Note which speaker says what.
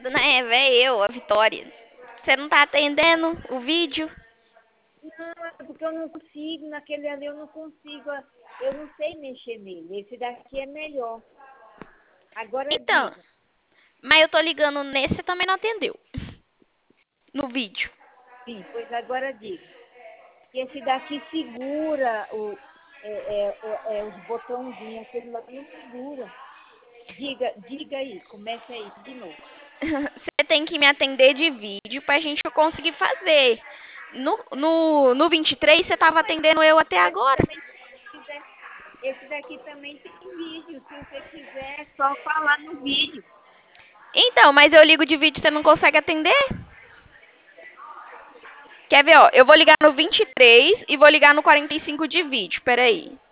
Speaker 1: Dona Eva, é eu, a Vitória. Você não tá atendendo o vídeo?
Speaker 2: Não, é porque eu não consigo, naquele ali eu não consigo, eu não sei mexer nele. Esse daqui é melhor. Agora
Speaker 1: Então,
Speaker 2: diga.
Speaker 1: mas eu tô ligando nesse, você também não atendeu. No vídeo.
Speaker 2: Sim, pois agora diga. Esse daqui segura os botãozinhos, aquele lá não segura. Diga aí, comece aí de novo.
Speaker 1: Você tem que me atender de vídeo pra gente conseguir fazer. No 23, você tava atendendo eu até
Speaker 2: Esse
Speaker 1: agora.
Speaker 2: também, se quiser, esse daqui também tem vídeo. Se você quiser, é só falar no vídeo.
Speaker 1: Então, mas eu ligo de vídeo e você não consegue atender? Quer ver, ó? Eu vou ligar no 23 e vou ligar no 45 de vídeo. Peraí.